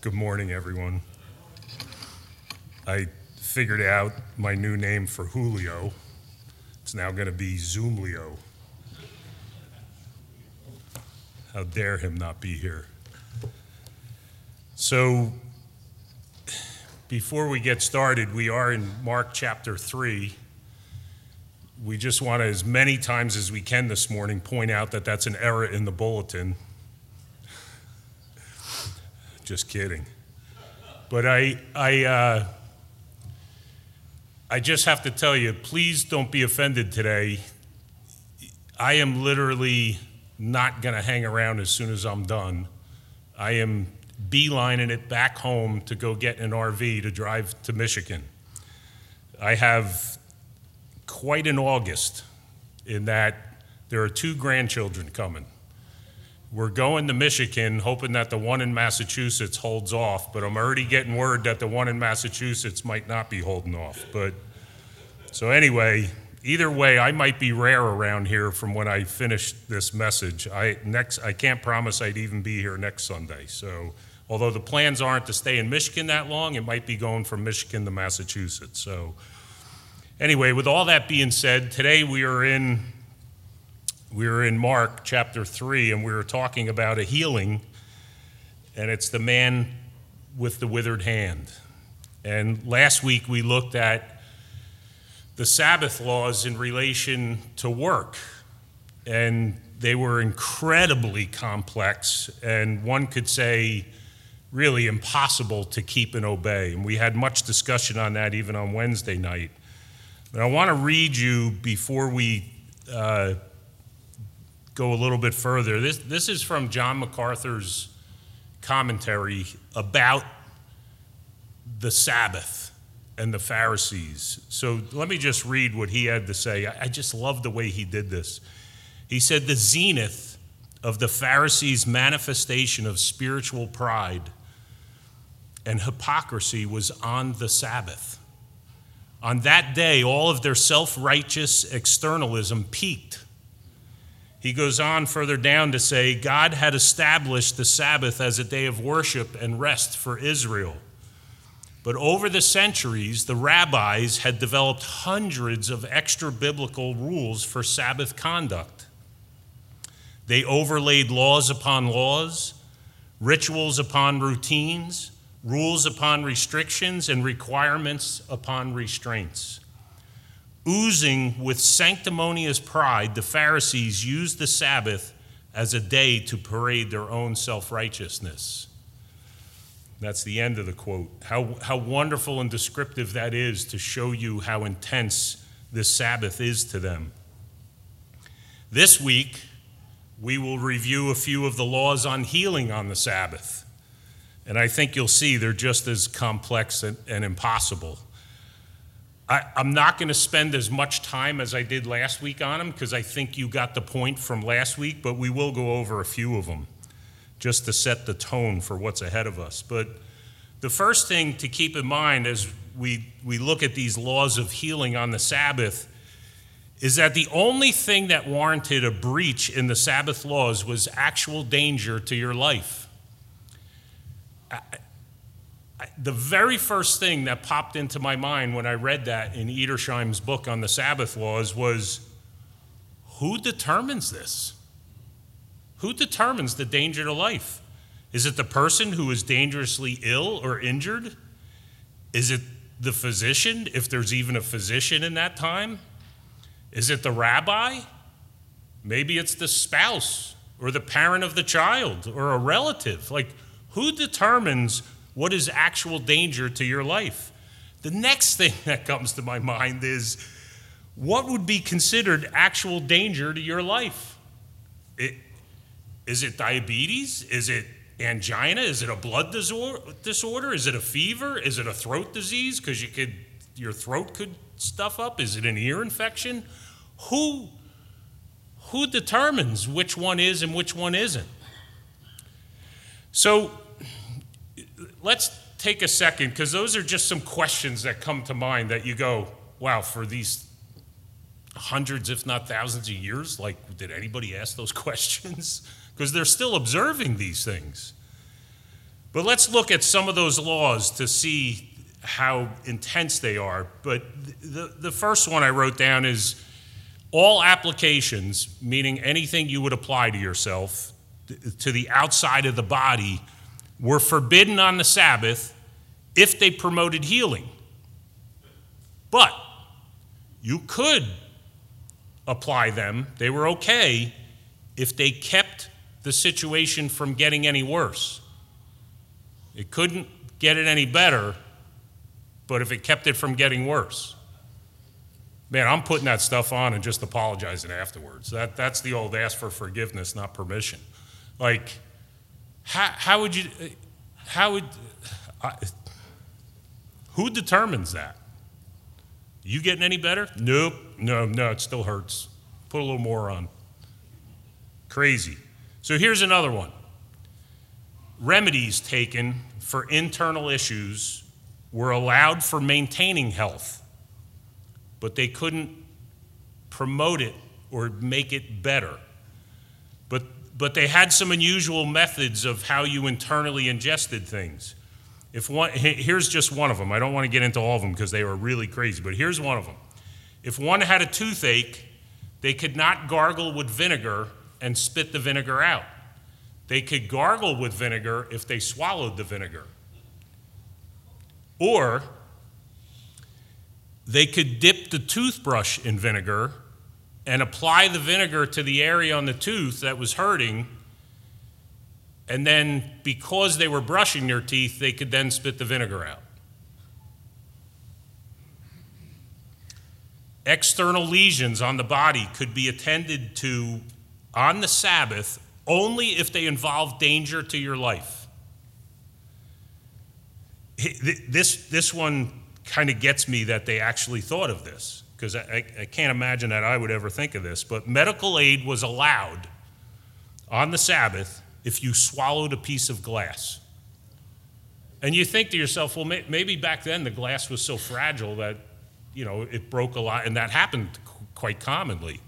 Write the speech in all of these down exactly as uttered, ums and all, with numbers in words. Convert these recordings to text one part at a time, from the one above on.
Good morning, everyone. I figured out my new name for Julio. It's now going to be Zoomlio. How dare him not be here. So, before we get started, we are in Mark chapter three. We just want to, as many times as we can this morning, point out that that's an error in the bulletin. Just kidding. But I, I, uh, I just have to tell you, please don't be offended today. I am literally not going to hang around as soon as I'm done. I am beelining it back home to go get an R V to drive to Michigan. I have quite an August in that there are two grandchildren coming. We're going to Michigan, hoping that the one in Massachusetts holds off, but I'm already getting word that the one in Massachusetts might not be holding off. But so anyway, either way, I might be rare around here from when I finish this message. I next I can't promise I'd even be here next Sunday. So although the plans aren't to stay in Michigan that long, it might be going from Michigan to Massachusetts. So anyway, with all that being said, today we are in We were in Mark chapter three, and we were talking about a healing, and it's the man with the withered hand. And last week we looked at the Sabbath laws in relation to work, and they were incredibly complex, and one could say really impossible to keep and obey. And we had much discussion on that even on Wednesday night. But I want to read you before we uh, go a little bit further. This this is from John MacArthur's commentary about the Sabbath and the Pharisees. So let me just read what he had to say. I, I just love the way he did this. He said, the zenith of the Pharisees' manifestation of spiritual pride and hypocrisy was on the Sabbath. On that day, all of their self-righteous externalism peaked. He goes on further down to say, God had established the Sabbath as a day of worship and rest for Israel. But over the centuries, the rabbis had developed hundreds of extra-biblical rules for Sabbath conduct. They overlaid laws upon laws, rituals upon routines, rules upon restrictions, and requirements upon restraints. Oozing with sanctimonious pride, the Pharisees used the Sabbath as a day to parade their own self-righteousness. That's the end of the quote. How, how wonderful and descriptive that is to show you how intense this Sabbath is to them. This week, we will review a few of the laws on healing on the Sabbath. And I think you'll see they're just as complex and, and impossible. I, I'm not going to spend as much time as I did last week on them because I think you got the point from last week, but we will go over a few of them just to set the tone for what's ahead of us. But the first thing to keep in mind as we, we look at these laws of healing on the Sabbath is that the only thing that warranted a breach in the Sabbath laws was actual danger to your life. I, The very first thing that popped into my mind when I read that in Edersheim's book on the Sabbath laws was, who determines this? Who determines the danger to life? Is it the person who is dangerously ill or injured? Is it the physician, if there's even a physician in that time? Is it the rabbi? Maybe it's the spouse or the parent of the child or a relative. Like, who determines what is actual danger to your life? The next thing that comes to my mind is, what would be considered actual danger to your life? It, is it diabetes? Is it angina? Is it a blood disorder? Is it a fever? Is it a throat disease? Because you could, your throat could stuff up. Is it an ear infection? Who, who determines which one is and which one isn't? So let's take a second, because those are just some questions that come to mind that you go, wow, for these hundreds, if not thousands of years, like, did anybody ask those questions? Because they're still observing these things. But let's look at some of those laws to see how intense they are. But the, the first one I wrote down is all applications, meaning anything you would apply to yourself, to the outside of the body, were forbidden on the Sabbath if they promoted healing. But you could apply them. They were okay if they kept the situation from getting any worse. It couldn't get it any better, but if it kept it from getting worse. Man, I'm putting that stuff on and just apologizing afterwards. That, that's the old ask for forgiveness, not permission. Like, how, how would you, how would, I, who determines that? You getting any better? Nope, no, no, it still hurts. Put a little more on. Crazy. So here's another one. Remedies taken for internal issues were allowed for maintaining health, but they couldn't promote it or make it better. But, but they had some unusual methods of how you internally ingested things. If one, here's just one of them. I don't want to get into all of them because they were really crazy, but here's one of them. If one had a toothache, they could not gargle with vinegar and spit the vinegar out. They could gargle with vinegar if they swallowed the vinegar. Or they could dip the toothbrush in vinegar and apply the vinegar to the area on the tooth that was hurting, and then because they were brushing their teeth, they could then spit the vinegar out. External lesions on the body could be attended to on the Sabbath only if they involve danger to your life. This, this one kind of gets me that they actually thought of this, because I, I can't imagine that I would ever think of this. But medical aid was allowed on the Sabbath if you swallowed a piece of glass. And you think to yourself, well, may, maybe back then the glass was so fragile that, you know, it broke a lot, and that happened quite commonly.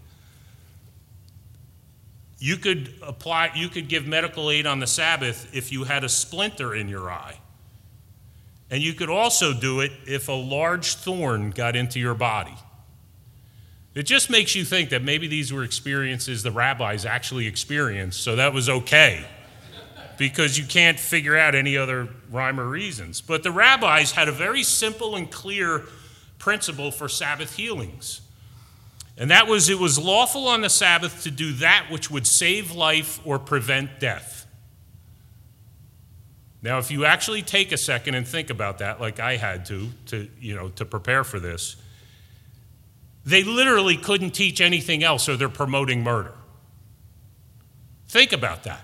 You could apply, you could give medical aid on the Sabbath if you had a splinter in your eye. And you could also do it if a large thorn got into your body. It just makes you think that maybe these were experiences the rabbis actually experienced, so that was okay, because you can't figure out any other rhyme or reasons. But the rabbis had a very simple and clear principle for Sabbath healings. And that was, it was lawful on the Sabbath to do that which would save life or prevent death. Now, if you actually take a second and think about that, like I had to, to, you know, to prepare for this, they literally couldn't teach anything else or they're promoting murder. Think about that.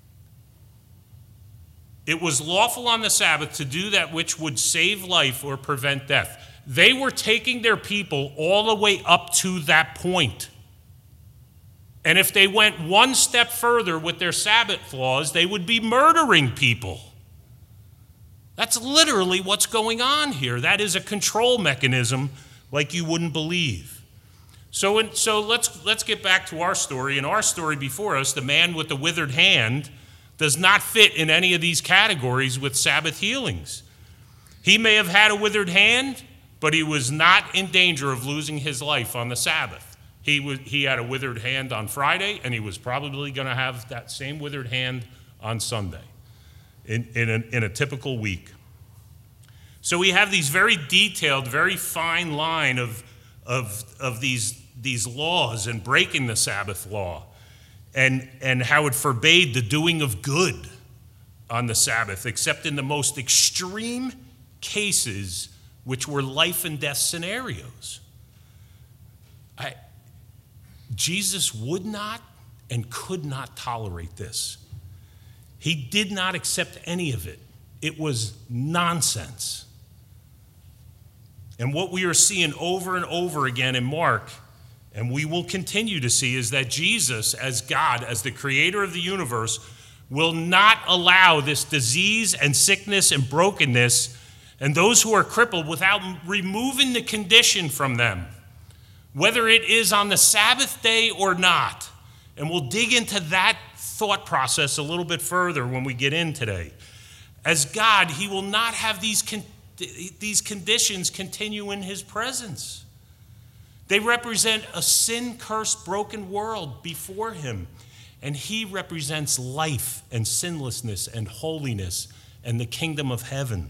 It was lawful on the Sabbath to do that which would save life or prevent death. They were taking their people all the way up to that point. And if they went one step further with their Sabbath laws, they would be murdering people. That's literally what's going on here. That is a control mechanism like you wouldn't believe. So, in, so let's, let's get back to our story. In our story before us, the man with the withered hand does not fit in any of these categories with Sabbath healings. He may have had a withered hand, but he was not in danger of losing his life on the Sabbath. He, was, he had a withered hand on Friday, and he was probably going to have that same withered hand on Sunday in, in, a, in a typical week. So we have these very detailed, very fine line of, of, of these, these laws and breaking the Sabbath law, and, and how it forbade the doing of good on the Sabbath, except in the most extreme cases, which were life and death scenarios. I, Jesus would not and could not tolerate this. He did not accept any of it. It was nonsense. And what we are seeing over and over again in Mark, and we will continue to see, is that Jesus, as God, as the creator of the universe, will not allow this disease and sickness and brokenness and those who are crippled without removing the condition from them, whether it is on the Sabbath day or not. And we'll dig into that thought process a little bit further when we get in today. As God, he will not have these, con- these conditions continue in his presence. They represent a sin-cursed, broken world before him. And he represents life and sinlessness and holiness and the kingdom of heaven.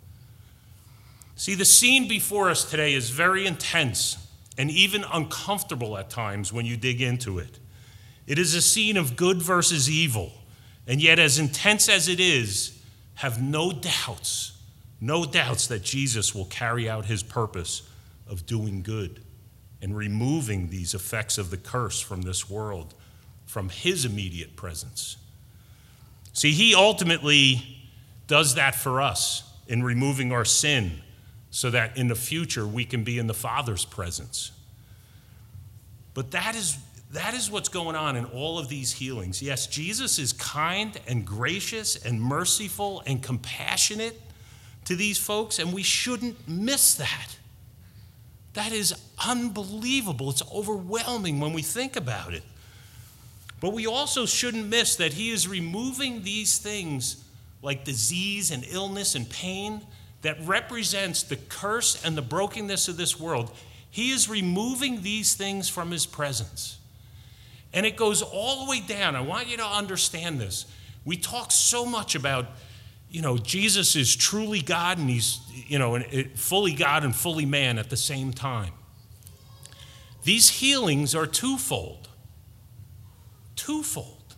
See, the scene before us today is very intense and even uncomfortable at times when you dig into it. It is a scene of good versus evil, and yet as intense as it is, have no doubts, no doubts that Jesus will carry out his purpose of doing good and removing these effects of the curse from this world, from his immediate presence. See, he ultimately does that for us in removing our sin so that in the future we can be in the Father's presence. But that is, that is what's going on in all of these healings. Yes, Jesus is kind and gracious and merciful and compassionate to these folks, and we shouldn't miss that. That is unbelievable. It's overwhelming when we think about it. But we also shouldn't miss that he is removing these things like disease and illness and pain that represents the curse and the brokenness of this world. He is removing these things from his presence. And it goes all the way down. I want you to understand this. We talk so much about, you know, Jesus is truly God and he's, you know, fully God and fully man at the same time. These healings are twofold. Twofold.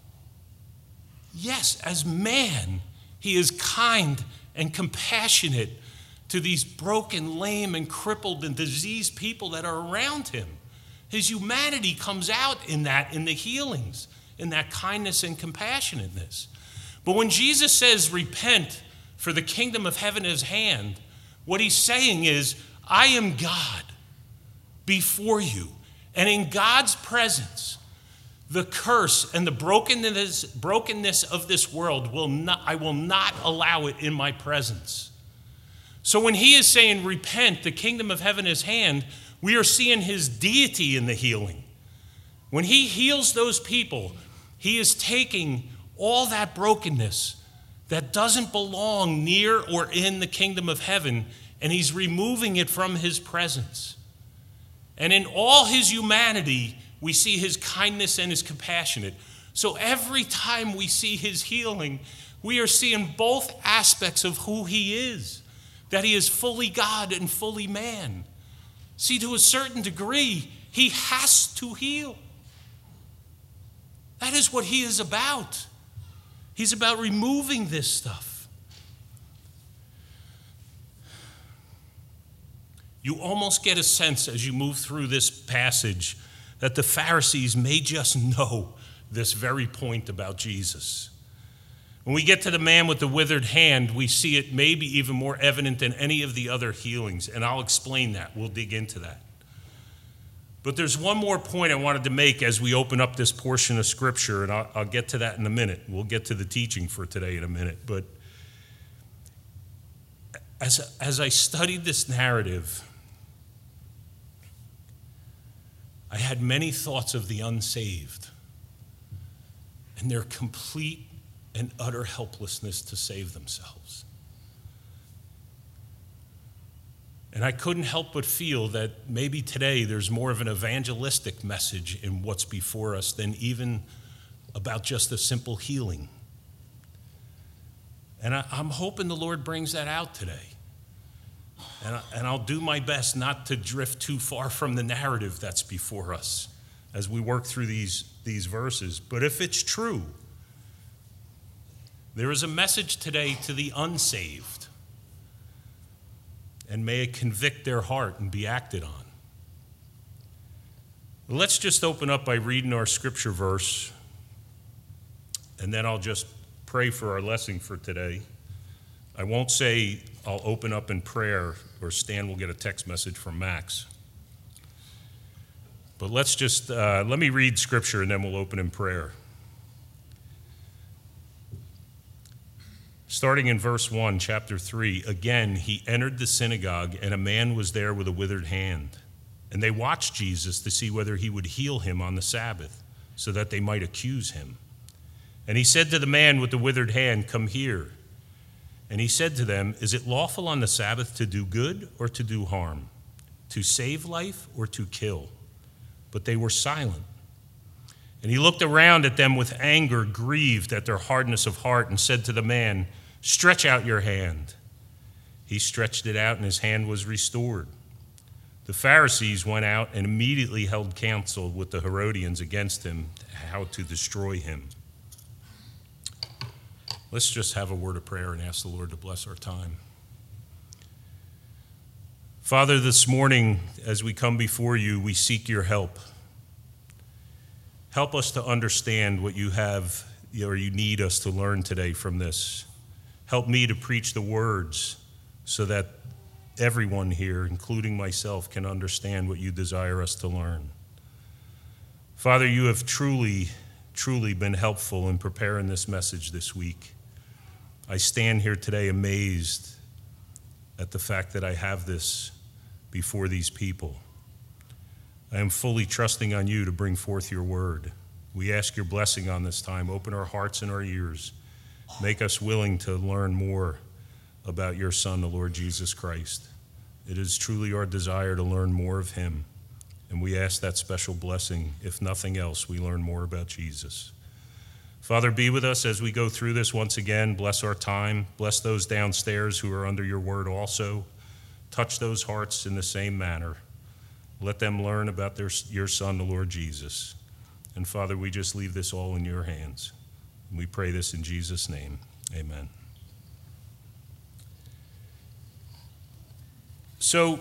Yes, as man, he is kind and compassionate to these broken, lame, and crippled and diseased people that are around him. His humanity comes out in that, in the healings, in that kindness and compassionateness. But when Jesus says, repent, for the kingdom of heaven is at hand, what he's saying is, I am God before you. And in God's presence, the curse and the brokenness, brokenness of this world, will not, I will not allow it in my presence. So when he is saying, repent, the kingdom of heaven is at hand, we are seeing his deity in the healing. When he heals those people, he is taking all that brokenness that doesn't belong near or in the kingdom of heaven, and he's removing it from his presence. And in all his humanity, we see his kindness and his compassionate. So every time we see his healing, we are seeing both aspects of who he is, that he is fully God and fully man. See, to a certain degree, he has to heal. That is what he is about. He's about removing this stuff. You almost get a sense as you move through this passage that the Pharisees may just know this very point about Jesus. When we get to the man with the withered hand, we see it maybe even more evident than any of the other healings, and I'll explain that. We'll dig into that. But there's one more point I wanted to make as we open up this portion of Scripture, and I'll, I'll get to that in a minute. We'll get to the teaching for today in a minute. But as, as I studied this narrative, I had many thoughts of the unsaved and their complete and utter helplessness to save themselves. And I couldn't help but feel that maybe today there's more of an evangelistic message in what's before us than even about just a simple healing. And I, I'm hoping the Lord brings that out today. And, I, and I'll do my best not to drift too far from the narrative that's before us as we work through these, these verses. But if it's true, there is a message today to the unsaved, and may it convict their heart and be acted on. Let's just open up by reading our scripture verse, and then I'll just pray for our lesson for today. I won't say I'll open up in prayer, or Stan will get a text message from Max. But let's just, uh, let me read scripture, and then we'll open in prayer. Starting in verse one, chapter three, again, he entered the synagogue, and a man was there with a withered hand. And they watched Jesus to see whether he would heal him on the Sabbath, so that they might accuse him. And he said to the man with the withered hand, "Come here." And he said to them, "Is it lawful on the Sabbath to do good or to do harm, to save life or to kill?" But they were silent. And he looked around at them with anger, grieved at their hardness of heart, and said to the man, "Stretch out your hand." He stretched it out, and his hand was restored. The Pharisees went out and immediately held counsel with the Herodians against him, how to destroy him. Let's just have a word of prayer and ask the Lord to bless our time. Father, this morning, as we come before you, we seek your help. Help us to understand what you have or you need us to learn today from this. Help me to preach the words so that everyone here, including myself, can understand what you desire us to learn. Father, you have truly, truly been helpful in preparing this message this week. I stand here today amazed at the fact that I have this before these people. I am fully trusting on you to bring forth your word. We ask your blessing on this time. Open our hearts and our ears. Make us willing to learn more about your Son, the Lord Jesus Christ. It is truly our desire to learn more of him, and we ask that special blessing. If nothing else, we learn more about Jesus. Father, be with us as we go through this once again. Bless our time. Bless those downstairs who are under your word also. Touch those hearts in the same manner. Let them learn about their, your Son, the Lord Jesus. And Father, we just leave this all in your hands. We pray this in Jesus' name. Amen. So,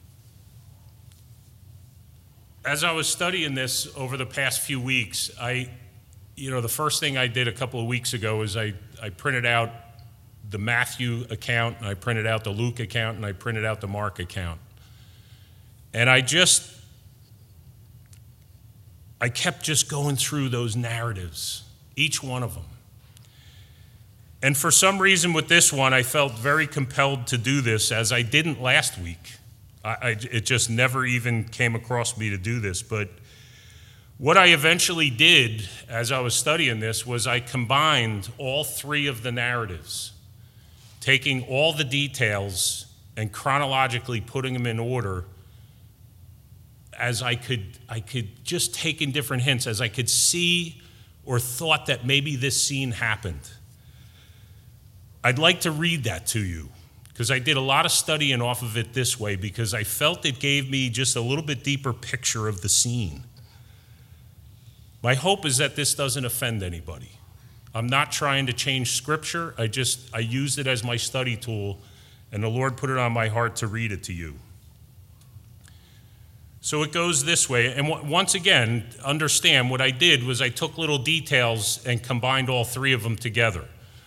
as I was studying this over the past few weeks, I, you know, the first thing I did a couple of weeks ago is I, I printed out the Matthew account, and I printed out the Luke account, and I printed out the Mark account. And I just, I kept just going through those narratives, each one of them. And for some reason with this one, I felt very compelled to do this, as I didn't last week. I, I, it just never even came across me to do this. But what I eventually did as I was studying this was I combined all three of the narratives, taking all the details and chronologically putting them in order as I could, I could just take in different hints, as I could see or thought that maybe this scene happened. I'd like to read that to you, because I did a lot of studying off of it this way, because I felt it gave me just a little bit deeper picture of the scene. My hope is that this doesn't offend anybody. I'm not trying to change Scripture. I just, I used it as my study tool, and the Lord put it on my heart to read it to you. So it goes this way, and w- once again, understand what I did was I took little details and combined all three of them together.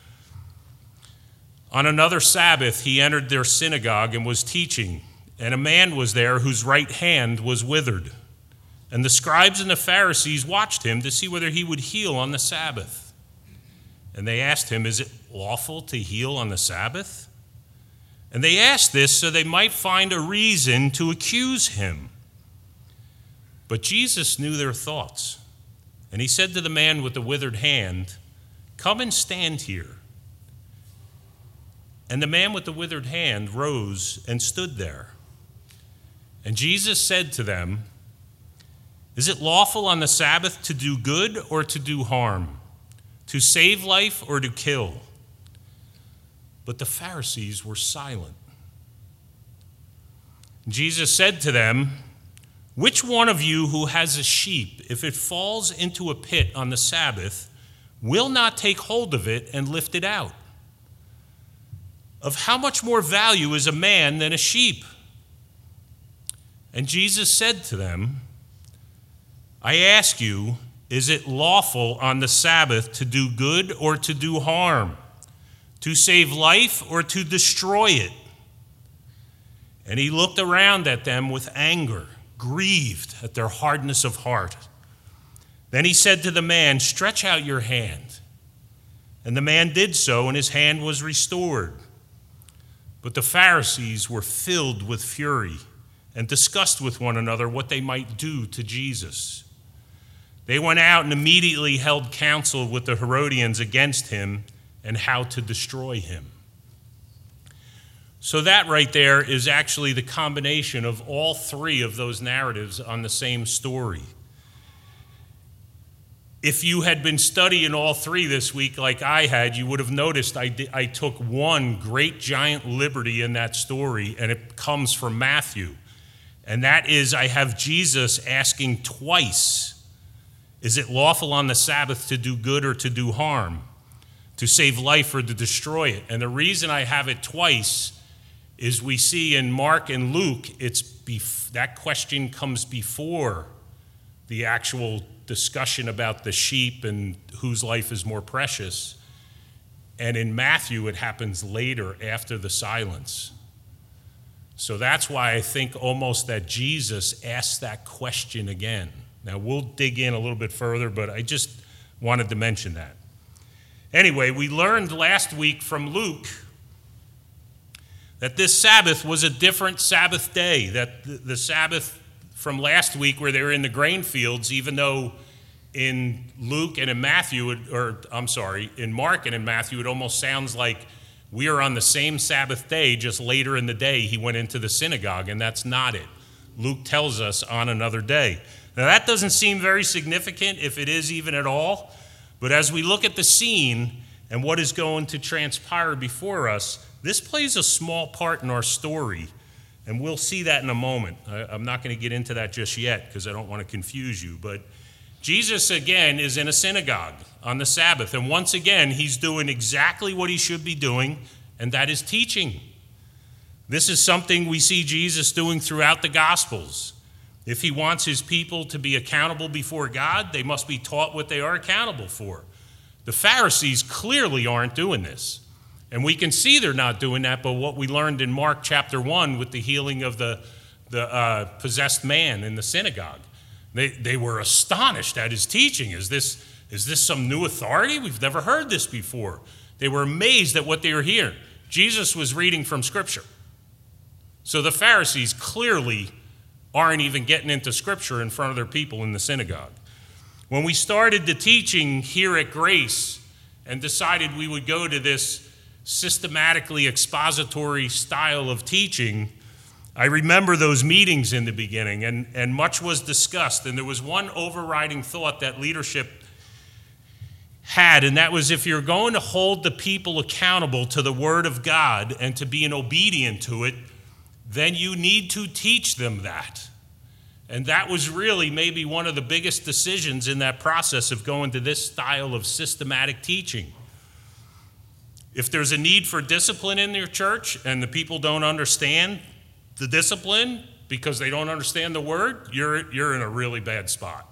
On another Sabbath, he entered their synagogue and was teaching, and a man was there whose right hand was withered. And the scribes and the Pharisees watched him to see whether he would heal on the Sabbath. And they asked him, "Is it lawful to heal on the Sabbath?" And they asked this so they might find a reason to accuse him. But Jesus knew their thoughts, and he said to the man with the withered hand, "Come and stand here." And the man with the withered hand rose and stood there. And Jesus said to them, "Is it lawful on the Sabbath to do good or to do harm, to save life or to kill?" But the Pharisees were silent. Jesus said to them, "Which one of you who has a sheep, if it falls into a pit on the Sabbath, will not take hold of it and lift it out? Of how much more value is a man than a sheep?" And Jesus said to them, "I ask you, is it lawful on the Sabbath to do good or to do harm, to save life or to destroy it?" And he looked around at them with anger, grieved at their hardness of heart. Then he said to the man, "Stretch out your hand." And the man did so, and his hand was restored. But the Pharisees were filled with fury and discussed with one another what they might do to Jesus. They went out and immediately held counsel with the Herodians against him and how to destroy him. So that right there is actually the combination of all three of those narratives on the same story. If you had been studying all three this week like I had, you would have noticed I, did, I took one great giant liberty in that story, and it comes from Matthew. And that is, I have Jesus asking twice, is it lawful on the Sabbath to do good or to do harm, to save life or to destroy it? And the reason I have it twice is we see in Mark and Luke, it's bef- that question comes before the actual discussion about the sheep and whose life is more precious. And in Matthew, it happens later after the silence. So that's why I think almost that Jesus asked that question again. Now, we'll dig in a little bit further, but I just wanted to mention that. Anyway, we learned last week from Luke that this Sabbath was a different Sabbath day, that the Sabbath from last week where they were in the grain fields, even though in Luke and in Matthew, or I'm sorry, in Mark and in Matthew, it almost sounds like we are on the same Sabbath day, just later in the day he went into the synagogue, and that's not it. Luke tells us on another day. Now that doesn't seem very significant, if it is even at all, but as we look at the scene and what is going to transpire before us, this plays a small part in our story, and we'll see that in a moment. I, I'm not going to get into that just yet because I don't want to confuse you, but Jesus, again, is in a synagogue on the Sabbath, and once again, he's doing exactly what he should be doing, and that is teaching. This is something we see Jesus doing throughout the Gospels. If he wants his people to be accountable before God, they must be taught what they are accountable for. The Pharisees clearly aren't doing this. And we can see they're not doing that, but what we learned in Mark chapter one with the healing of the, the uh, possessed man in the synagogue. They, they were astonished at his teaching. Is this, is this some new authority? We've never heard this before. They were amazed at what they were hearing. Jesus was reading from Scripture. So the Pharisees clearly aren't even getting into Scripture in front of their people in the synagogue. When we started the teaching here at Grace and decided we would go to this systematically expository style of teaching, I remember those meetings in the beginning, and, and much was discussed, and there was one overriding thought that leadership had, and that was if you're going to hold the people accountable to the Word of God and to being obedient to it, then you need to teach them that. And that was really maybe one of the biggest decisions in that process of going to this style of systematic teaching. If there's a need for discipline in your church and the people don't understand the discipline because they don't understand the word, you're, you're in a really bad spot.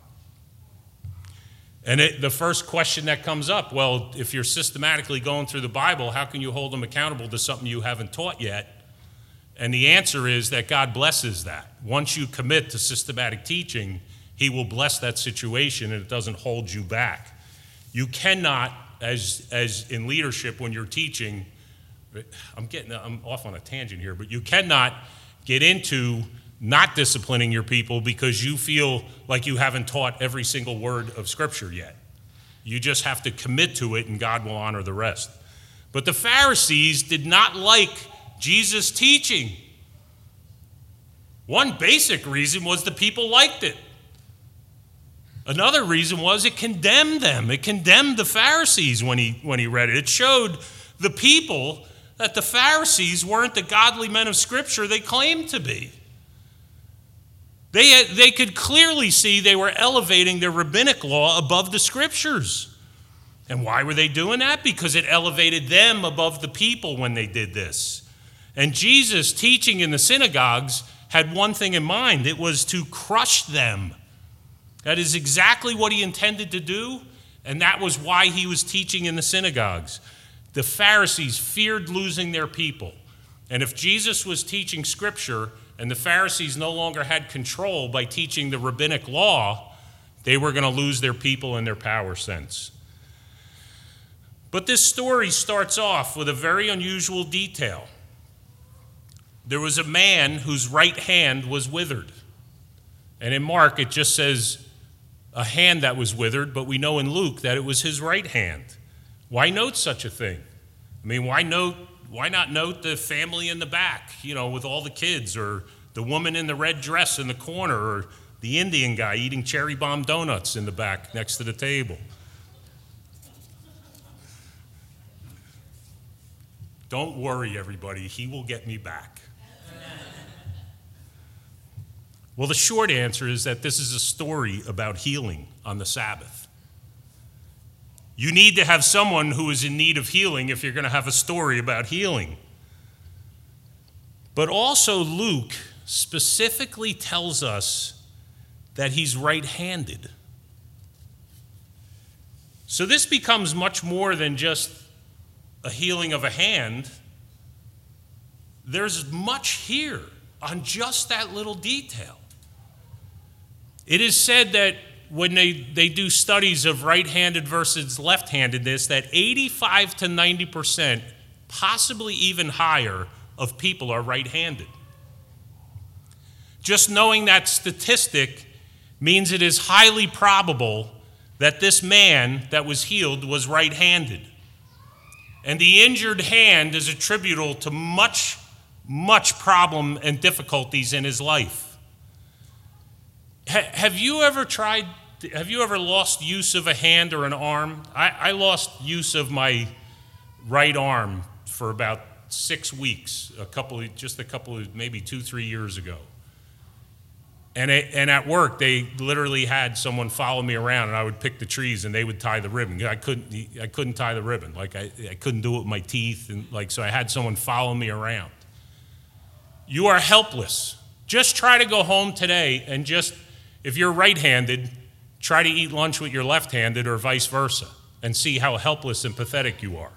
And it, the first question that comes up, well, if you're systematically going through the Bible, how can you hold them accountable to something you haven't taught yet? And the answer is that God blesses that. Once you commit to systematic teaching, he will bless that situation and it doesn't hold you back. You cannot, as, as in leadership when you're teaching, I'm getting, I'm off on a tangent here, but you cannot get into not disciplining your people because you feel like you haven't taught every single word of Scripture yet. You just have to commit to it and God will honor the rest. But the Pharisees did not like Jesus' teaching. One basic reason was the people liked it. Another reason was it condemned them. It condemned the Pharisees when he, when he read it. It showed the people that the Pharisees weren't the godly men of Scripture they claimed to be. They, had, they could clearly see they were elevating their rabbinic law above the Scriptures. And why were they doing that? Because it elevated them above the people when they did this. And Jesus, teaching in the synagogues, had one thing in mind. It was to crush them. That is exactly what he intended to do, and that was why he was teaching in the synagogues. The Pharisees feared losing their people. And if Jesus was teaching Scripture and the Pharisees no longer had control by teaching the rabbinic law, they were going to lose their people and their power sense. But this story starts off with a very unusual detail. There was a man whose right hand was withered. And in Mark, it just says a hand that was withered, but we know in Luke that it was his right hand. Why note such a thing? I mean, why note Why not note the family in the back, you know, with all the kids, or the woman in the red dress in the corner, or the Indian guy eating cherry bomb donuts in the back next to the table? Don't worry, everybody, he will get me back. Well, the short answer is that this is a story about healing on the Sabbath. You need to have someone who is in need of healing if you're going to have a story about healing. But also Luke specifically tells us that he's right-handed. So this becomes much more than just a healing of a hand. There's much here on just that little detail. It is said that when they, they do studies of right-handed versus left-handedness, that eighty-five to ninety percent, possibly even higher, of people are right-handed. Just knowing that statistic means it is highly probable that this man that was healed was right-handed. And the injured hand is attributable to much, much problem and difficulties in his life. Ha- have you ever tried, have you ever lost use of a hand or an arm? I, I lost use of my right arm for about six weeks, a couple, of, just a couple of, maybe two, three years ago. And, it, and at work, they literally had someone follow me around, and I would pick the trees, and they would tie the ribbon. I couldn't, I couldn't tie the ribbon. Like I, I couldn't do it with my teeth, and like so I had someone follow me around. You are helpless. Just try to go home today, and just, if you're right-handed, try to eat lunch with your left-handed, or vice versa, and see how helpless and pathetic you are.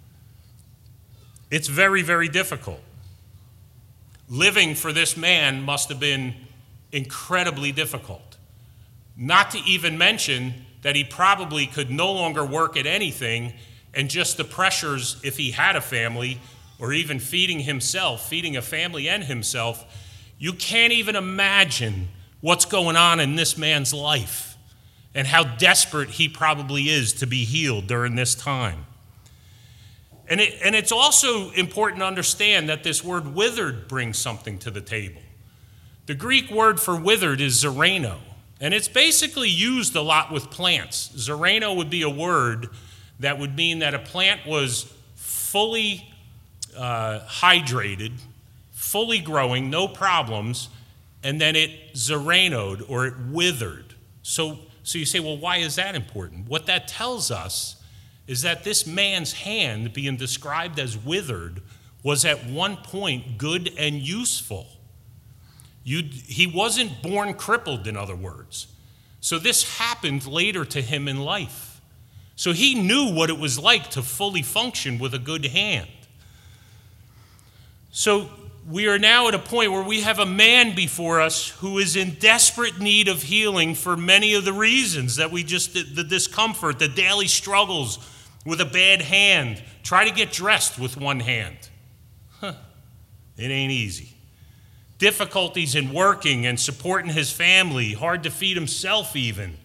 It's very, very difficult. Living for this man must have been incredibly difficult. Not to even mention that he probably could no longer work at anything, and just the pressures, if he had a family, or even feeding himself, feeding a family and himself, you can't even imagine what's going on in this man's life and how desperate he probably is to be healed during this time. And, it, and it's also important to understand that this word withered brings something to the table. The Greek word for withered is zerano, and it's basically used a lot with plants. Zerano would be a word that would mean that a plant was fully uh, hydrated, fully growing, no problems, and then it zeranoed, or it withered. So, so you say, well, why is that important? What that tells us is that this man's hand, being described as withered, was at one point good and useful. You, he wasn't born crippled, in other words. So this happened later to him in life. So he knew what it was like to fully function with a good hand. So we are now at a point where we have a man before us who is in desperate need of healing for many of the reasons that we just, the discomfort, the daily struggles with a bad hand. Try to get dressed with one hand. Huh. It ain't easy. Difficulties in working and supporting his family, hard to feed himself even.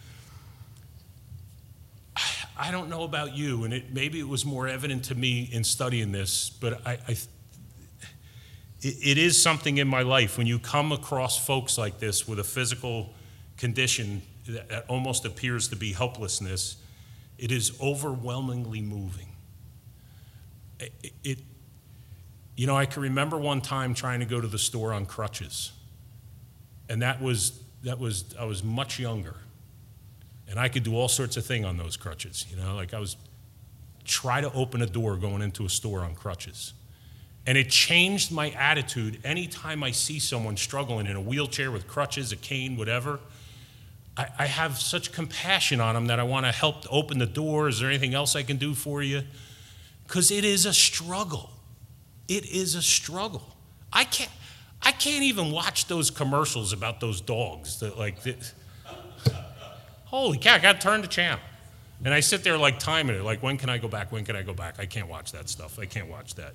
I don't know about you, and it, maybe it was more evident to me in studying this, but I, I, it, it is something in my life when you come across folks like this with a physical condition that, that almost appears to be helplessness. It is overwhelmingly moving. It, it You know, I can remember one time trying to go to the store on crutches. And that was, that was, I was much younger. And I could do all sorts of things on those crutches. You know, like I was, try to open a door going into a store on crutches. And it changed my attitude anytime I see someone struggling in a wheelchair with crutches, a cane, whatever. I, I have such compassion on them that I want to help open the door. Is there anything else I can do for you? Because it is a struggle. It is a struggle. I can't, I can't even watch those commercials about those dogs that like, this. Holy cow, I got to turn the channel. And I sit there like timing it, like when can I go back, when can I go back? I can't watch that stuff. I can't watch that.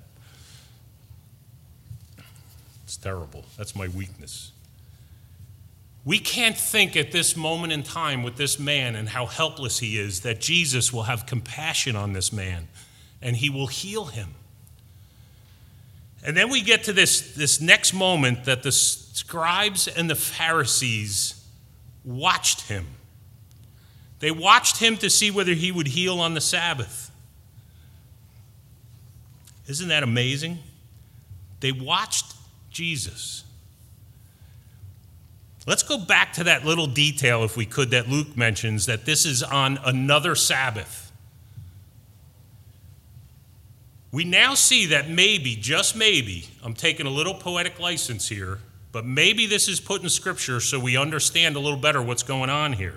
It's terrible. That's my weakness. We can't think at this moment in time with this man and how helpless he is that Jesus will have compassion on this man and he will heal him. And then we get to this, this next moment that the scribes and the Pharisees watched him. They watched him to see whether he would heal on the Sabbath. Isn't that amazing? They watched Jesus. Let's go back to that little detail, if we could, that Luke mentions, that this is on another Sabbath. We now see that maybe, just maybe, I'm taking a little poetic license here, but maybe this is put in Scripture so we understand a little better what's going on here.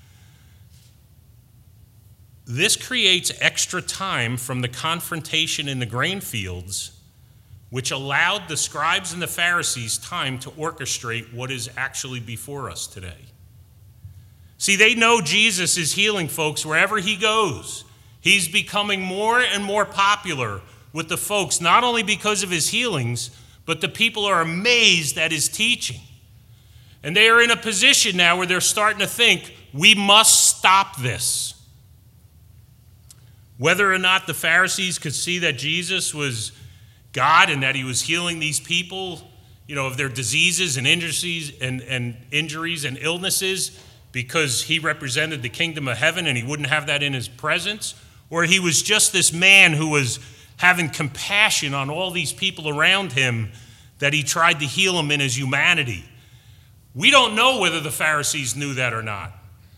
This creates extra time from the confrontation in the grain fields, which allowed the scribes and the Pharisees time to orchestrate what is actually before us today. See, they know Jesus is healing folks wherever he goes. He's becoming more and more popular with the folks, not only because of his healings, but the people are amazed at his teaching. And they are in a position now where they're starting to think, we must stop this. Whether or not the Pharisees could see that Jesus was God and that he was healing these people, you know, of their diseases and injuries and, and injuries and illnesses because he represented the kingdom of heaven and he wouldn't have that in his presence, or he was just this man who was having compassion on all these people around him that he tried to heal them in his humanity. We don't know whether the Pharisees knew that or not.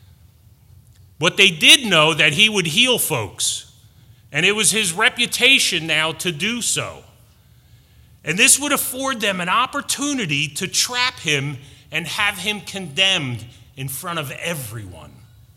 But they did know that he would heal folks, and it was his reputation now to do so. And this would afford them an opportunity to trap him and have him condemned in front of everyone.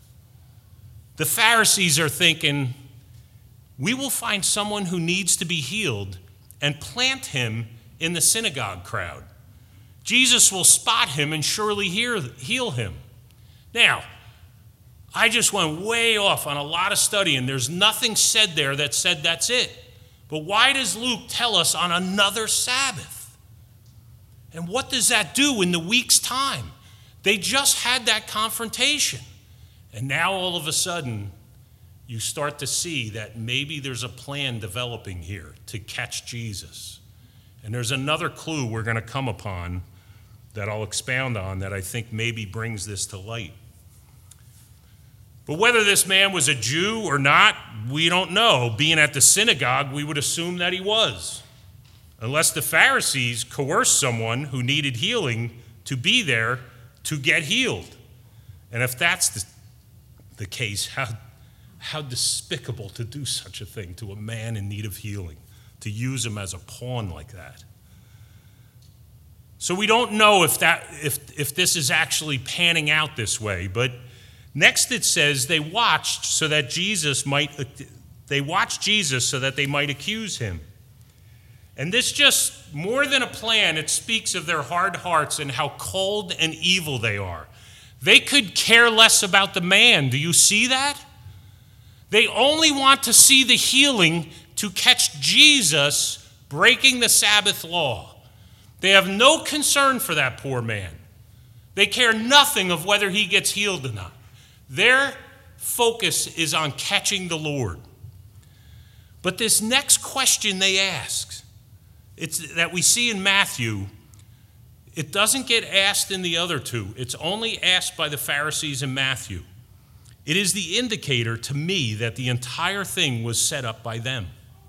The Pharisees are thinking, we will find someone who needs to be healed and plant him in the synagogue crowd. Jesus will spot him and surely heal him. Now, I just went way off on a lot of studying. There's nothing said there that said that's it. But why does Luke tell us on another Sabbath? And what does that do in the week's time? They just had that confrontation. And now all of a sudden, you start to see that maybe there's a plan developing here to catch Jesus. And there's another clue we're going to come upon that I'll expound on that I think maybe brings this to light. But whether this man was a Jew or not, we don't know. Being at the synagogue, we would assume that he was. Unless the Pharisees coerced someone who needed healing to be there to get healed. And if that's the, the case, how, how despicable to do such a thing to a man in need of healing, to use him as a pawn like that. So we don't know if that if if this is actually panning out this way, but next it says they watched so that Jesus might they watched Jesus so that they might accuse him. And this just more than a plan, it speaks of their hard hearts and how cold and evil they are. They could care less about the man. Do you see that? They only want to see the healing to catch Jesus breaking the Sabbath law. They have no concern for that poor man. They care nothing of whether he gets healed or not. Their focus is on catching the Lord. But this next question they ask, it's that we see in Matthew, it doesn't get asked in the other two. It's only asked by the Pharisees in Matthew. It is the indicator to me that the entire thing was set up by them.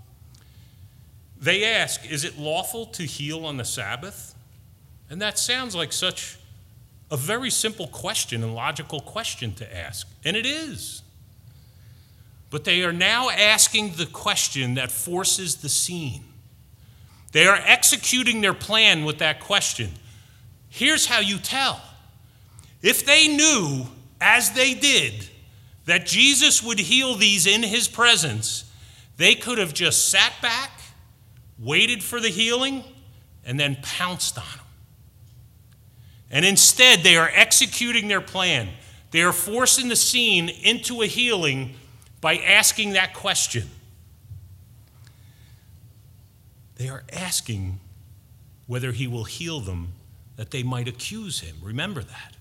They ask, is it lawful to heal on the Sabbath? And that sounds like such a very simple question and logical question to ask. And it is. But they are now asking the question that forces the scene. They are executing their plan with that question. Here's how you tell. If they knew, as they did, that Jesus would heal these in his presence, they could have just sat back, waited for the healing, and then pounced on him. And instead, they are executing their plan. They are forcing the scene into a healing by asking that question. They are asking whether he will heal them, that they might accuse him. Remember that.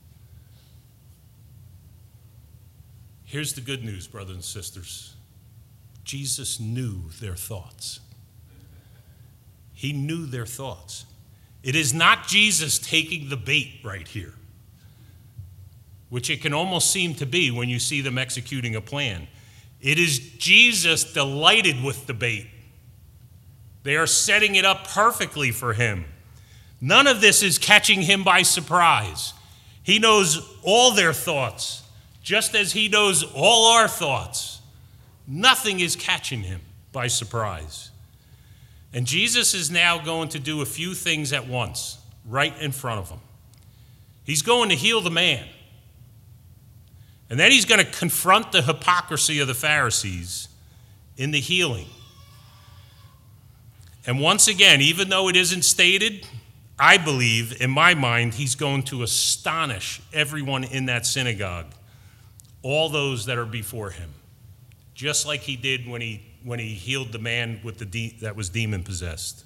Here's the good news, brothers and sisters. Jesus knew their thoughts. He knew their thoughts. It is not Jesus taking the bait right here, which it can almost seem to be when you see them executing a plan. It is Jesus delighted with the bait. They are setting it up perfectly for him. None of this is catching him by surprise. He knows all their thoughts, just as he knows all our thoughts. Nothing is catching him by surprise. And Jesus is now going to do a few things at once, right in front of him. He's going to heal the man. And then he's going to confront the hypocrisy of the Pharisees in the healing. And once again, even though it isn't stated, I believe, in my mind, he's going to astonish everyone in that synagogue, all those that are before him, just like he did when he when he healed the man with the de- that was demon-possessed.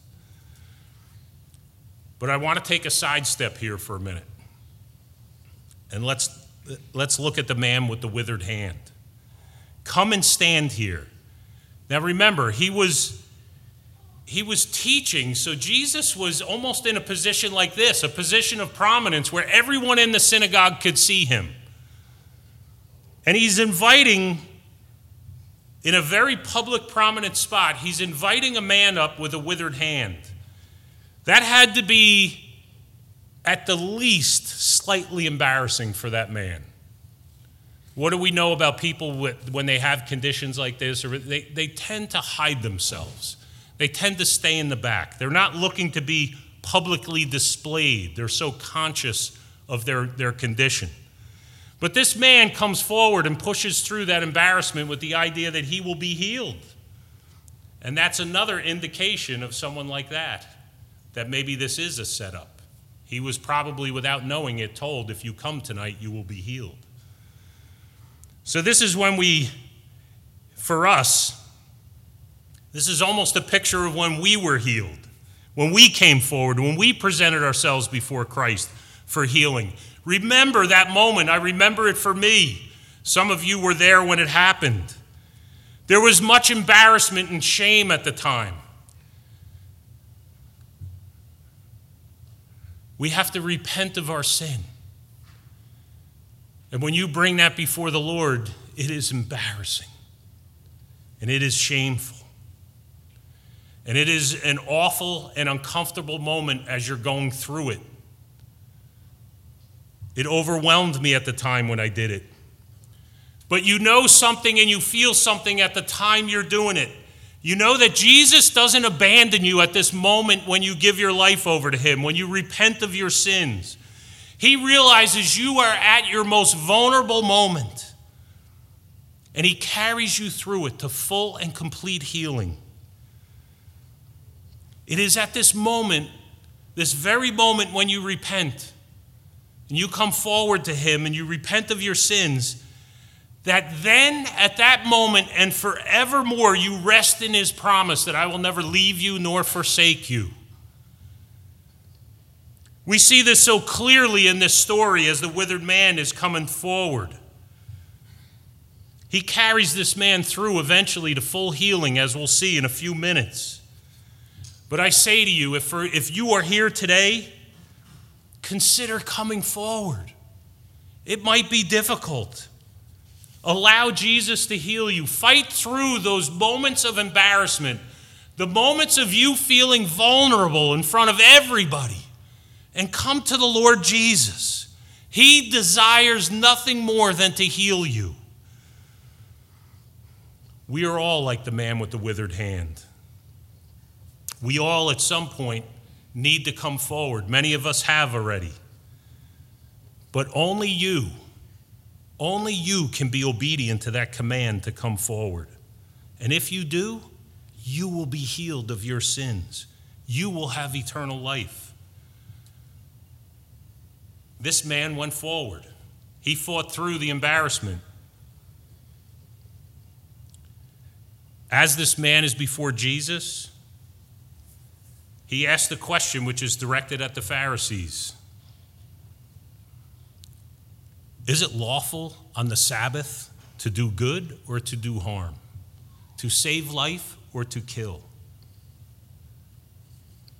But I want to take a sidestep here for a minute. And let's let's look at the man with the withered hand. Come and stand here. Now remember, he was he was teaching, so Jesus was almost in a position like this, a position of prominence where everyone in the synagogue could see him. And he's inviting, in a very public, prominent spot, he's inviting a man up with a withered hand. That had to be, at the least, slightly embarrassing for that man. What do we know about people with, when they have conditions like this? Or they, they tend to hide themselves. They tend to stay in the back. They're not looking to be publicly displayed. They're so conscious of their, their condition. But this man comes forward and pushes through that embarrassment with the idea that he will be healed. And that's another indication of someone like that, that maybe this is a setup. He was probably, without knowing it, told, if you come tonight, you will be healed. So this is when we, for us, this is almost a picture of when we were healed, when we came forward, when we presented ourselves before Christ for healing. Remember that moment. I remember it for me. Some of you were there when it happened. There was much embarrassment and shame at the time. We have to repent of our sin. And when you bring that before the Lord, it is embarrassing. And it is shameful. And it is an awful and uncomfortable moment as you're going through it. It overwhelmed me at the time when I did it. But you know something and you feel something at the time you're doing it. You know that Jesus doesn't abandon you at this moment when you give your life over to him, when you repent of your sins. He realizes you are at your most vulnerable moment, and he carries you through it to full and complete healing. It is at this moment, this very moment when you repent, and you come forward to him and you repent of your sins, that then at that moment and forevermore you rest in his promise that I will never leave you nor forsake you. We see this so clearly in this story as the withered man is coming forward. He carries this man through eventually to full healing, as we'll see in a few minutes. But I say to you, if, for, if you are here today, consider coming forward. It might be difficult. Allow Jesus to heal you. Fight through those moments of embarrassment, the moments of you feeling vulnerable in front of everybody, and come to the Lord Jesus. He desires nothing more than to heal you. We are all like the man with the withered hand. We all at some point need to come forward. Many of us have already. But only you, only you can be obedient to that command to come forward. And if you do, you will be healed of your sins. You will have eternal life. This man went forward. He fought through the embarrassment. As this man is before Jesus, he asked the question which is directed at the Pharisees. Is it lawful on the Sabbath to do good or to do harm? To save life or to kill?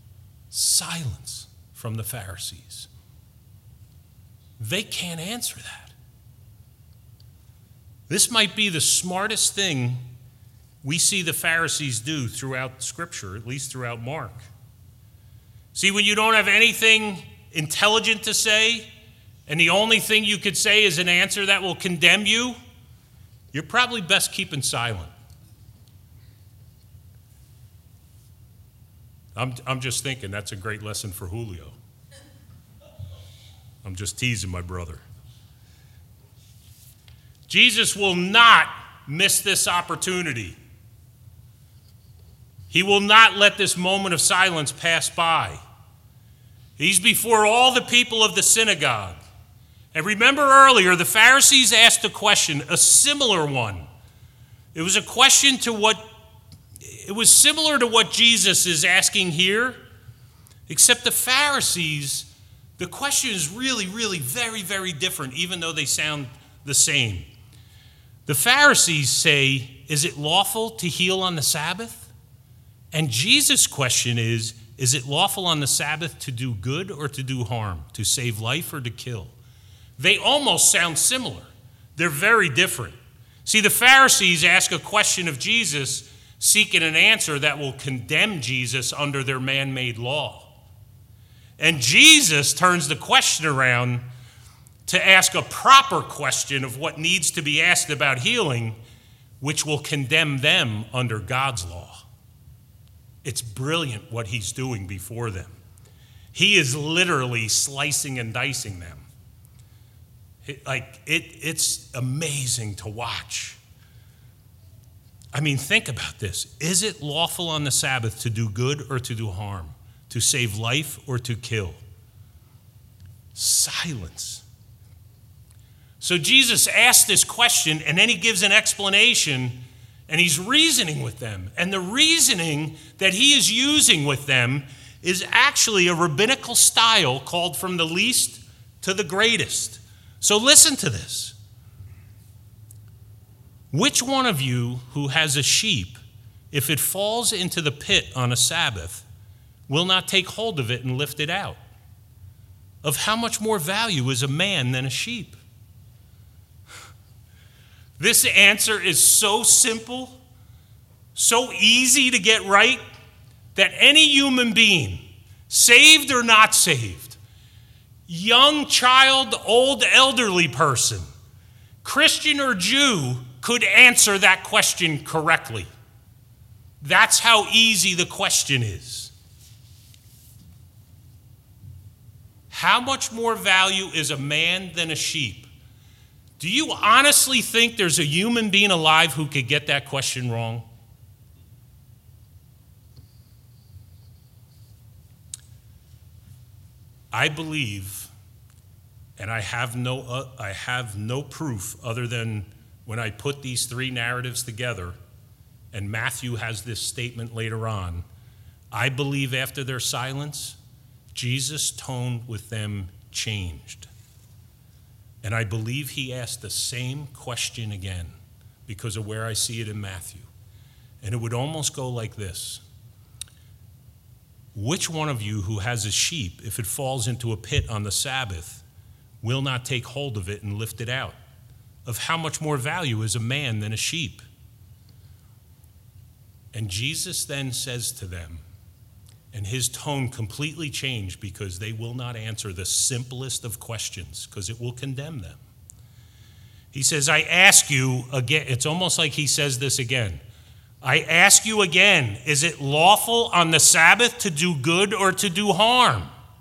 Silence from the Pharisees. They can't answer that. This might be the smartest thing we see the Pharisees do throughout Scripture, at least throughout Mark. See, when you don't have anything intelligent to say, and the only thing you could say is an answer that will condemn you, you're probably best keeping silent. I'm, I'm just thinking that's a great lesson for Julio. I'm just teasing my brother. Jesus will not miss this opportunity. He will not let this moment of silence pass by. He's before all the people of the synagogue. And remember earlier, the Pharisees asked a question, a similar one. It was a question to what, it was similar to what Jesus is asking here, except the Pharisees, the question is really, really very, very different, even though they sound the same. The Pharisees say, is it lawful to heal on the Sabbath? And Jesus' question is, is it lawful on the Sabbath to do good or to do harm, to save life or to kill? They almost sound similar. They're very different. See, the Pharisees ask a question of Jesus, seeking an answer that will condemn Jesus under their man-made law. And Jesus turns the question around to ask a proper question of what needs to be asked about healing, which will condemn them under God's law. It's brilliant what he's doing before them. He is literally slicing and dicing them. It, like, it, it's amazing to watch. I mean, think about this. Is it lawful on the Sabbath to do good or to do harm? To save life or to kill? Silence. So Jesus asks this question, and then he gives an explanation, and he's reasoning with them. And the reasoning that he is using with them is actually a rabbinical style called from the least to the greatest. So listen to this. Which one of you who has a sheep, if it falls into the pit on a Sabbath, will not take hold of it and lift it out? Of how much more value is a man than a sheep? This answer is so simple, so easy to get right, that any human being, saved or not saved, young child, old elderly person, Christian or Jew, could answer that question correctly. That's how easy the question is. How much more value is a man than a sheep? Do you honestly think there's a human being alive who could get that question wrong? I believe, and I have no, uh, I have no proof other than when I put these three narratives together, and Matthew has this statement later on, I believe after their silence, Jesus' tone with them changed. And I believe he asked the same question again because of where I see it in Matthew. And it would almost go like this. Which one of you who has a sheep, if it falls into a pit on the Sabbath, will not take hold of it and lift it out? Of how much more value is a man than a sheep? And Jesus then says to them, and his tone completely changed because they will not answer the simplest of questions because it will condemn them. He says, I ask you again, it's almost like he says this again. I ask you again, is it lawful on the Sabbath to do good or to do harm?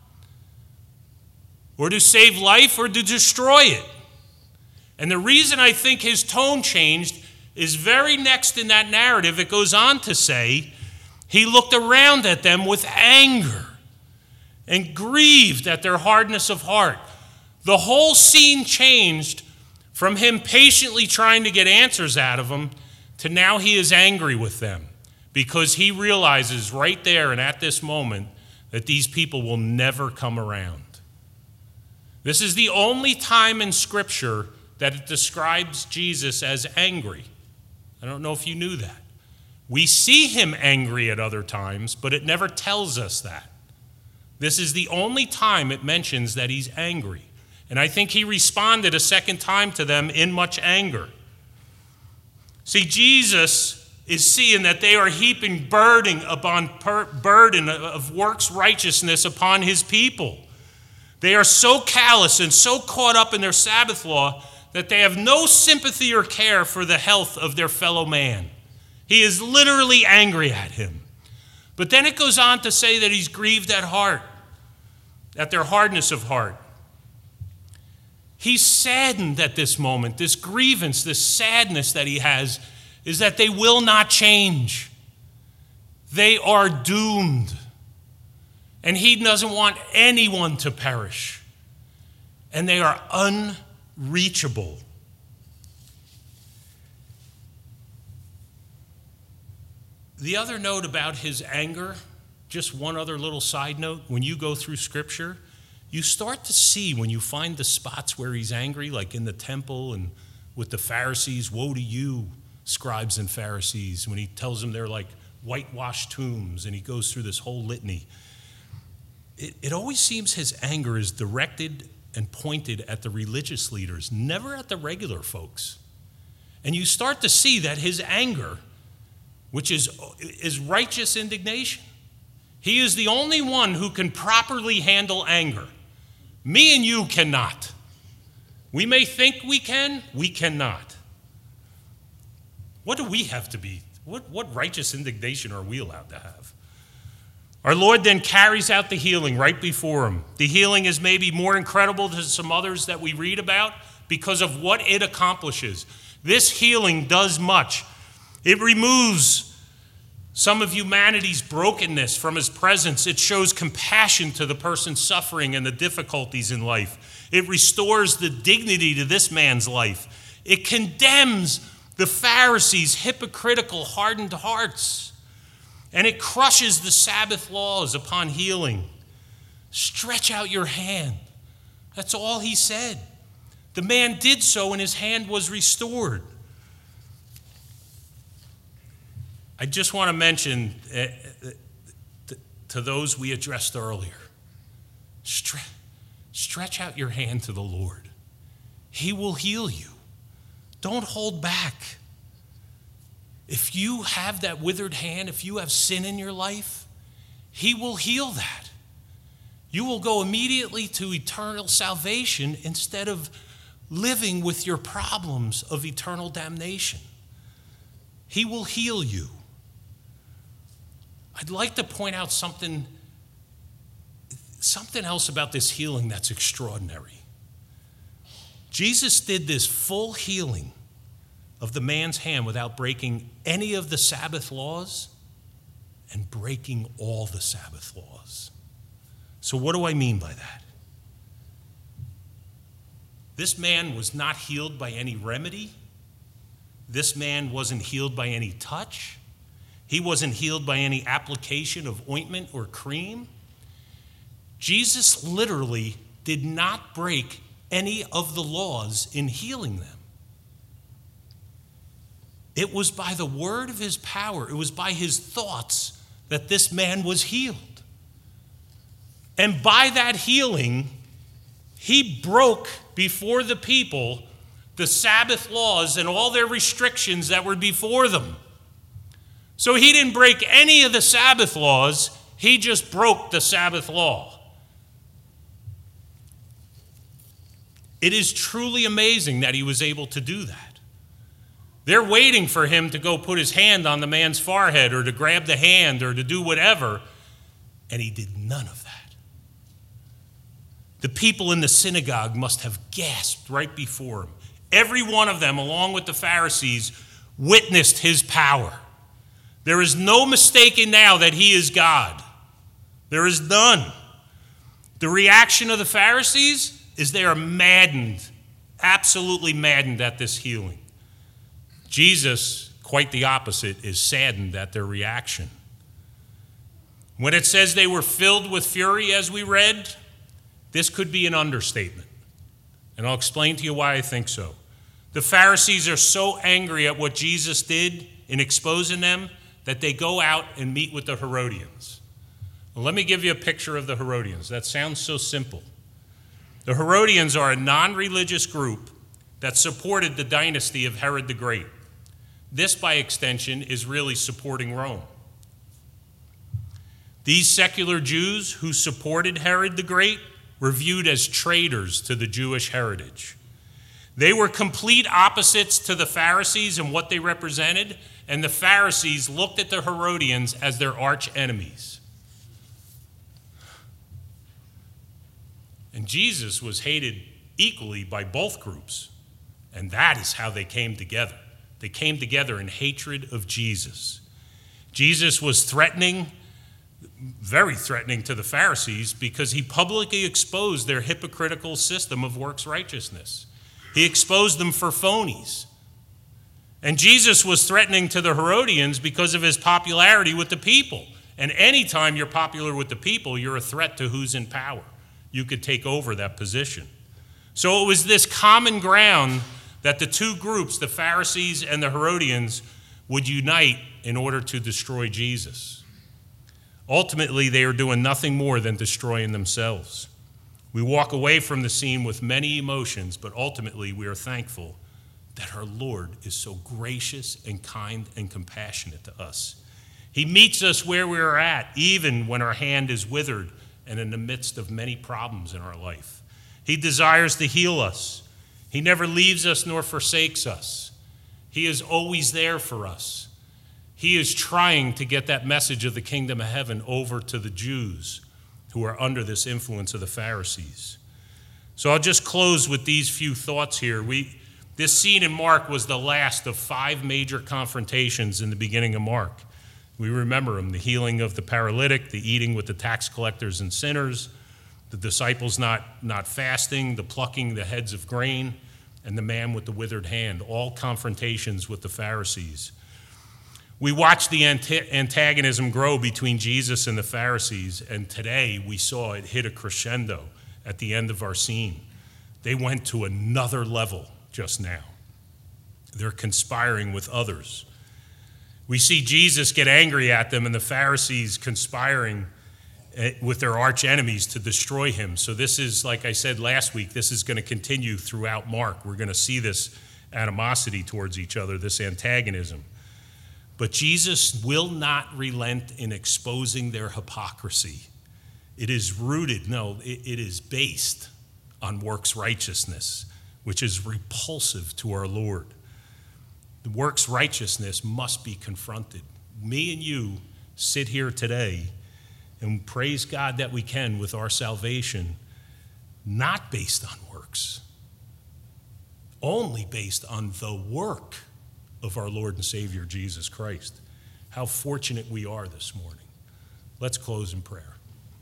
Or to save life or to destroy it? And the reason I think his tone changed is very next in that narrative. It goes on to say, he looked around at them with anger and grieved at their hardness of heart. The whole scene changed from him patiently trying to get answers out of them to now he is angry with them because he realizes right there and at this moment that these people will never come around. This is the only time in Scripture that it describes Jesus as angry. I don't know if you knew that. We see him angry at other times, but it never tells us that. This is the only time it mentions that he's angry. And I think he responded a second time to them in much anger. See, Jesus is seeing that they are heaping burden upon per- burden of works righteousness upon his people. They are so callous and so caught up in their Sabbath law that they have no sympathy or care for the health of their fellow man. He is literally angry at him. But then it goes on to say that he's grieved at heart, at their hardness of heart. He's saddened at this moment. This grievance, this sadness that he has is that they will not change. They are doomed. And he doesn't want anyone to perish. And they are unreachable. The other note about his anger, just one other little side note, when you go through Scripture, you start to see when you find the spots where he's angry, like in the temple and with the Pharisees, woe to you, scribes and Pharisees, when he tells them they're like whitewashed tombs, and he goes through this whole litany. It, it always seems his anger is directed and pointed at the religious leaders, never at the regular folks. And you start to see that his anger, which is, is righteous indignation, he is the only one who can properly handle anger. Me and you cannot. We may think we can, we cannot. What do we have to be? What, what righteous indignation are we allowed to have? Our Lord then carries out the healing right before him. The healing is maybe more incredible than some others that we read about because of what it accomplishes. This healing does much. It removes some of humanity's brokenness from his presence. It shows compassion to the person suffering and the difficulties in life. It restores the dignity to this man's life. It condemns the Pharisees' hypocritical, hardened hearts. And it crushes the Sabbath laws upon healing. Stretch out your hand. That's all he said. The man did so, and his hand was restored. I just want to mention uh, to, to those we addressed earlier, stre- stretch out your hand to the Lord. He will heal you. Don't hold back. If you have that withered hand, if you have sin in your life, he will heal that. You will go immediately to eternal salvation instead of living with your problems of eternal damnation. He will heal you. I'd like to point out something, something else about this healing that's extraordinary. Jesus did this full healing of the man's hand without breaking any of the Sabbath laws and breaking all the Sabbath laws. So what do I mean by that? This man was not healed by any remedy. This man wasn't healed by any touch. He wasn't healed by any application of ointment or cream. Jesus literally did not break any of the laws in healing them. It was by the word of his power, it was by his thoughts that this man was healed. And by that healing, he broke before the people the Sabbath laws and all their restrictions that were before them. So he didn't break any of the Sabbath laws, he just broke the Sabbath law. It is truly amazing that he was able to do that. They're waiting for him to go put his hand on the man's forehead or to grab the hand or to do whatever, and he did none of that. The people in the synagogue must have gasped right before him. Every one of them, along with the Pharisees, witnessed his power. There is no mistaking now that he is God. There is none. The reaction of the Pharisees is they are maddened, absolutely maddened at this healing. Jesus, quite the opposite, is saddened at their reaction. When it says they were filled with fury, as we read, this could be an understatement. And I'll explain to you why I think so. The Pharisees are so angry at what Jesus did in exposing them that they go out and meet with the Herodians. Well, let me give you a picture of the Herodians. That sounds so simple. The Herodians are a non-religious group that supported the dynasty of Herod the Great. This, by extension, is really supporting Rome. These secular Jews who supported Herod the Great were viewed as traitors to the Jewish heritage. They were complete opposites to the Pharisees and what they represented, and the Pharisees looked at the Herodians as their arch enemies. And Jesus was hated equally by both groups, and that is how they came together. They came together in hatred of Jesus. Jesus was threatening, very threatening to the Pharisees because he publicly exposed their hypocritical system of works righteousness. He exposed them for phonies. And Jesus was threatening to the Herodians because of his popularity with the people. And anytime you're popular with the people, you're a threat to who's in power. You could take over that position. So it was this common ground that the two groups, the Pharisees and the Herodians, would unite in order to destroy Jesus. Ultimately, they are doing nothing more than destroying themselves. We walk away from the scene with many emotions, but ultimately we are thankful that our Lord is so gracious and kind and compassionate to us. He meets us where we are at, even when our hand is withered and in the midst of many problems in our life. He desires to heal us. He never leaves us nor forsakes us. He is always there for us. He is trying to get that message of the kingdom of heaven over to the Jews who are under this influence of the Pharisees. So I'll just close with these few thoughts here. We, this scene in Mark was the last of five major confrontations in the beginning of Mark. We remember them: the healing of the paralytic, the eating with the tax collectors and sinners, the disciples not, not fasting, the plucking the heads of grain, and the man with the withered hand, all confrontations with the Pharisees. We watched the antagonism grow between Jesus and the Pharisees, and today we saw it hit a crescendo at the end of our scene. They went to another level just now. They're conspiring with others. We see Jesus get angry at them and the Pharisees conspiring with their arch enemies to destroy him. So this is, like I said last week, this is going to continue throughout Mark. We're going to see this animosity towards each other, this antagonism. But Jesus will not relent in exposing their hypocrisy. It is rooted, no, it, it is based on works righteousness, which is repulsive to our Lord. The works righteousness must be confronted. Me and you sit here today and praise God that we can with our salvation, not based on works, only based on the work of our Lord and Savior, Jesus Christ. How fortunate we are this morning. Let's close in prayer.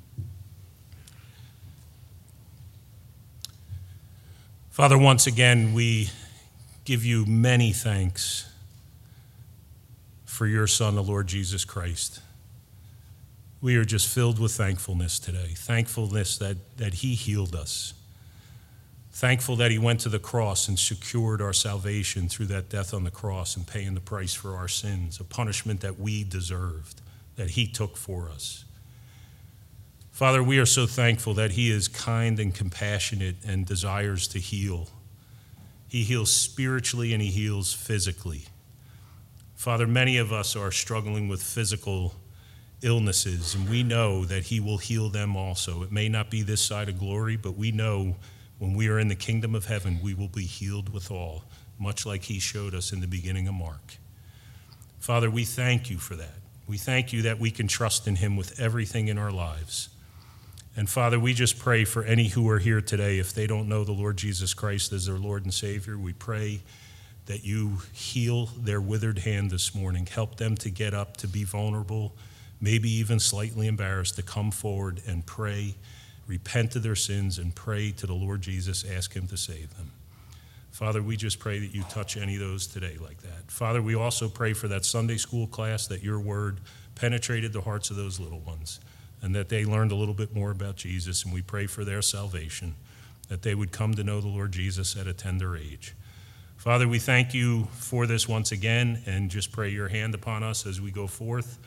Father, once again, we give you many thanks for your Son, the Lord Jesus Christ. We are just filled with thankfulness today. Thankfulness that, that he healed us. Thankful that he went to the cross and secured our salvation through that death on the cross and paying the price for our sins, a punishment that we deserved, that he took for us. Father, we are so thankful that he is kind and compassionate and desires to heal. He heals spiritually and he heals physically. Father, many of us are struggling with physical illnesses, and we know that he will heal them also. It may not be this side of glory, but we know when we are in the kingdom of heaven, we will be healed withal, much like he showed us in the beginning of Mark. Father, we thank you for that. We thank you that we can trust in him with everything in our lives. And Father, we just pray for any who are here today, if they don't know the Lord Jesus Christ as their Lord and Savior, we pray that you heal their withered hand this morning. Help them to get up, to be vulnerable, maybe even slightly embarrassed, to come forward and pray, repent of their sins, and pray to the Lord Jesus, ask him to save them. Father, we just pray that you touch any of those today like that. Father, we also pray for that Sunday school class, that your word penetrated the hearts of those little ones, and that they learned a little bit more about Jesus, and we pray for their salvation, that they would come to know the Lord Jesus at a tender age. Father, we thank you for this once again, and just pray your hand upon us as we go forth,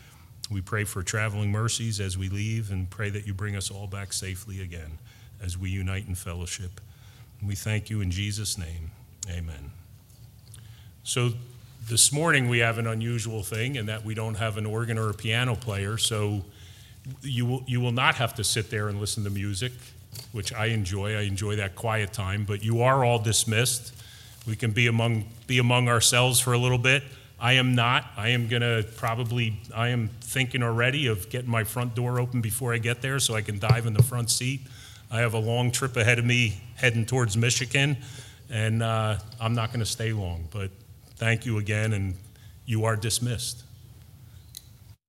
We pray for traveling mercies as we leave and pray that you bring us all back safely again as we unite in fellowship. And we thank you in Jesus' name. Amen. So this morning we have an unusual thing in that we don't have an organ or a piano player, so you will, you will not have to sit there and listen to music, which I enjoy. I enjoy that quiet time, but you are all dismissed. We can be among, be among ourselves for a little bit. I am not. I am going to probably, I am thinking already of getting my front door open before I get there so I can dive in the front seat. I have a long trip ahead of me heading towards Michigan, and uh, I'm not going to stay long. But thank you again, and you are dismissed.